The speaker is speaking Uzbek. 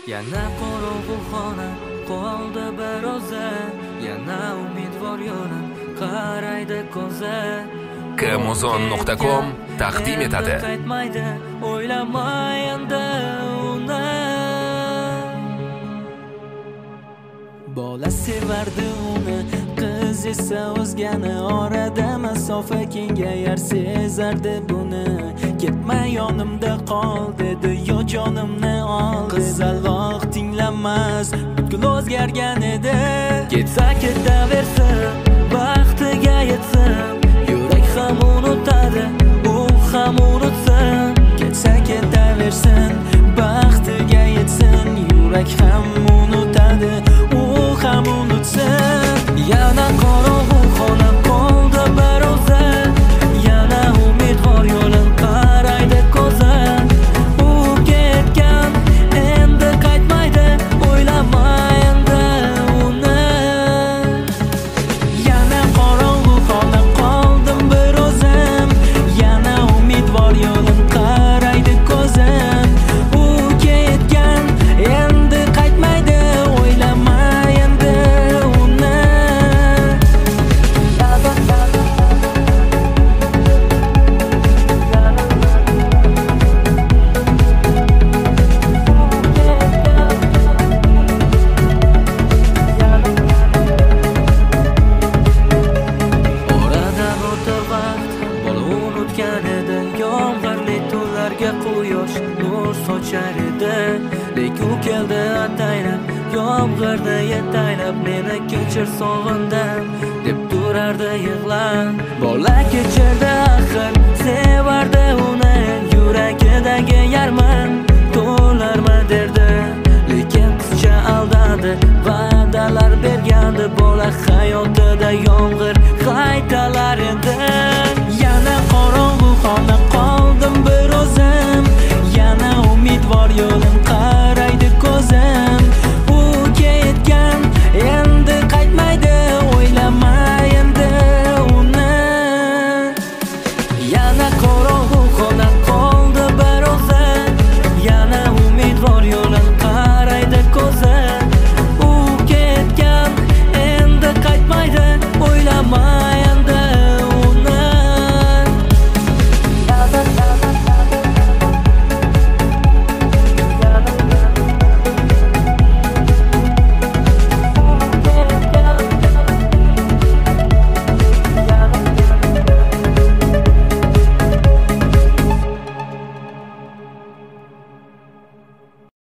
Yana qorong'u xona qoldi biroza, yana umidvor yo'lin qaraydi ko'za. Kmuzon.com taqdim etadi. Qaytmaydi, o'ylamay endi uni. Bola sevardi uni, qiz esa o'zgani. Orada masofa kengayar, sezardi buni. Ketma yonimda qol dedi, yo jonimni ol. Qizaloq tinglamas, butkul o'zgargan edi. Ketsa ketaversin, baxtiga yetsin. Yurak ham unutadi, u ham unutsin. Ketsa ketaversin, baxtiga yetsin. Yurak ham unutadi, u ham unutsin. Yana qorong'u xona qoldi biroza, yana umidvor yo'lin qaraydi ko'za. U ketgan, endi qaytmaydi, o'ylamay endi uni. Yana qorong'u xona qoldim birozam, yana umidvor yo'lin qaraydi ko'za. U ketgan, endi qaytmaydi, o'ylamay endi uni. Oradan o'tib vaqt, bola unutgan edi. Yomg'irli tunlarga quyosh nur sochar edi. Lekin u keldi ataylab, yomg'irni yetaylab. Meni kechir sog'indim deb turardi yig'lab. Bola kechirdi axir, sevardi uni. Yuragidagi yarman